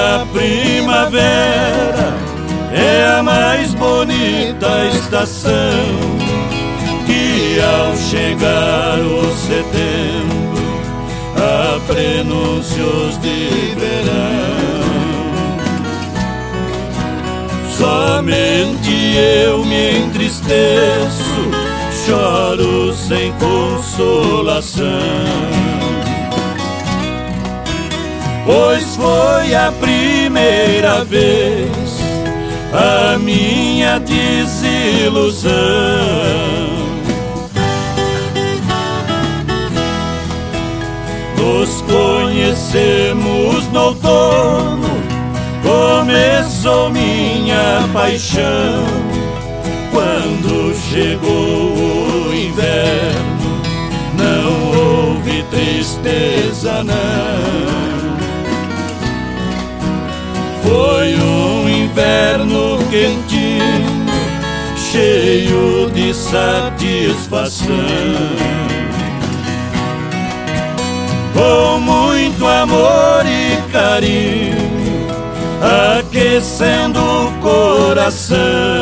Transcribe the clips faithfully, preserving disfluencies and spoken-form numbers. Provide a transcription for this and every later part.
A primavera é a mais bonita estação, que ao chegar o setembro há prenúncios de verão. Somente eu me entristeço, choro sem consolação, pois foi a primeira vez a minha desilusão. Nos conhecemos no outono, começou minha paixão. Quando chegou o inverno, não houve tristeza não. Foi um inverno quentinho, cheio de satisfação. Com muito amor e carinho, aquecendo o coração.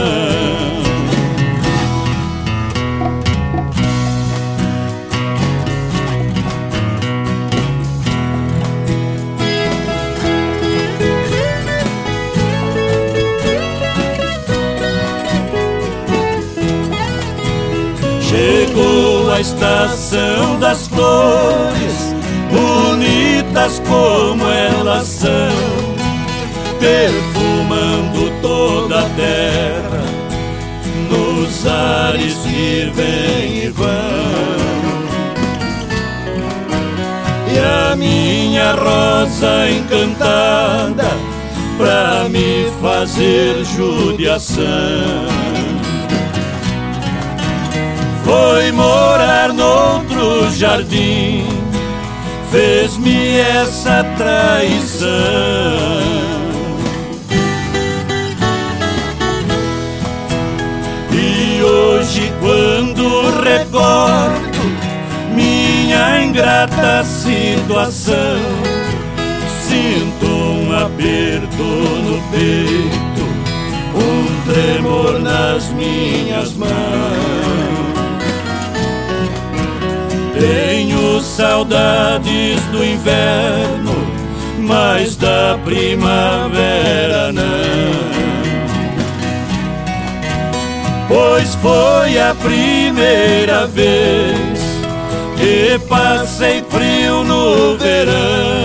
Chegou a estação das flores, bonitas como elas são, perfumando toda a terra, nos ares que vêm e vão. E a minha rosa encantada, pra me fazer judiação, foi morar noutro jardim, fez-me essa traição. E hoje, quando recordo minha ingrata situação, sinto um aperto no peito, um tremor nas minhas mãos. Tenho saudades do inverno, mas da primavera não. Pois foi a primeira vez que passei frio no verão.